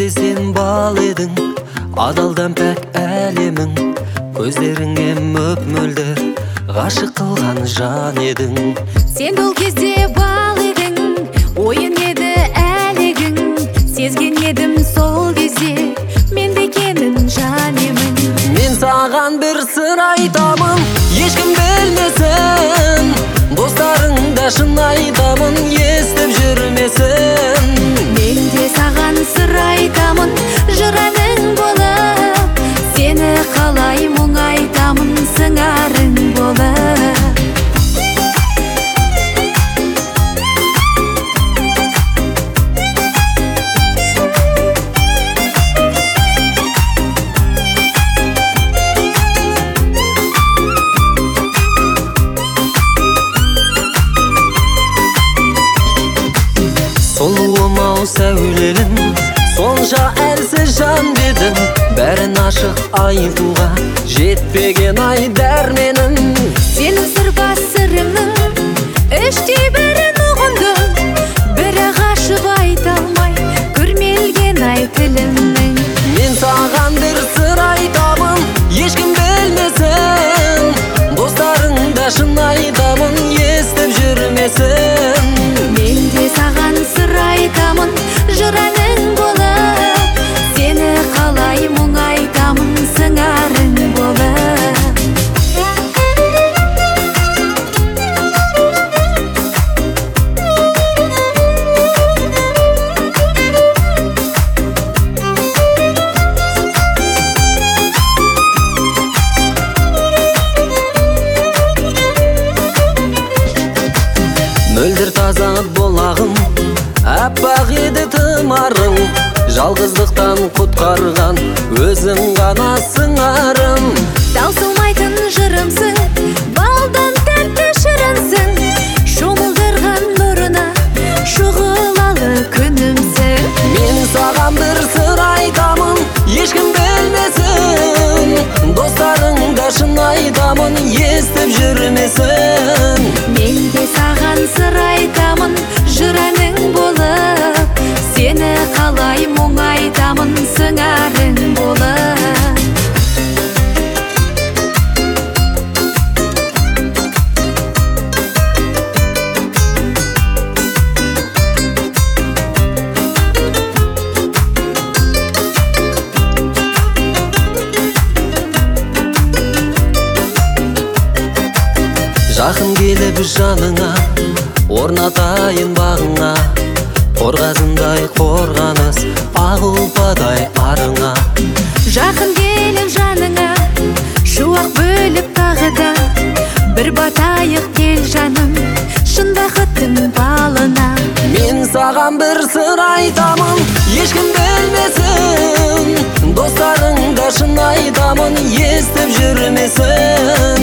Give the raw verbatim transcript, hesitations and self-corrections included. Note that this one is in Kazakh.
кезде сен бал едің, адалдан пәк әлемің. Көздеріңе мөп-мөлдір ғашық қылған жан едің. Сен ол кезде бал едің, ойын еді әлегің. Сезген едім сол кезде мен де екенін жан емін. Мен саған бір сыр айтамын, ешкім білмесін. Достарыңда шын айтамын, естіп жүрмесін. Мен де саған сыр айтамын, жыраның болып. Сені қалай мұңайтамын, сыңарың болып. Сұлуым-ау сәулелім, сонша әлсіз жан дедім. Бәрін ашық айтуға жетпеген ай дәрменім. Сенің сырбас сырыңның іштей бірін ұғындым. Бірақ ашып айта алмай көрмелген ай тілімнің. Мен саған бір сыр айтамын, ешкім білмесін. Достарыңда шын айтамын, естіп жүрмесін. Мен де саған сыр айтамын, жыраның болып. Сені қалай мұңайтамын, сыңарың болып. Мөлдір таза болағым, әппақ еді тымарың. Жалғыздықтан құтқарған өзің ғана сыңарым. Таусылмайтын жырымсың, балдан тәтті шырынсың. Шомылдырған нұрына шұғылалы күнімсің. Мен саған бір сыр айтамын, ешкім білмесін. Достарыңда шын айтамын, естіп жүрмесін. Мен де саған сыр айтамын, жыраның болып. Сені қалай мұңайтамын, сыңарың болып. Жақын келіп жаныңа, орнатайын бағыңа. Қорғасындай қорғаныс, ақ ұлпадай арыңа. Жақын келіп жаныңа, шуақ бөліп тағы да. Бір батайық кел жаным, шын бақыттың балына. Мен саған бір сыр айтамын, ешкім білмесін. Достарыңда шын айтамын, естіп жүрмесін.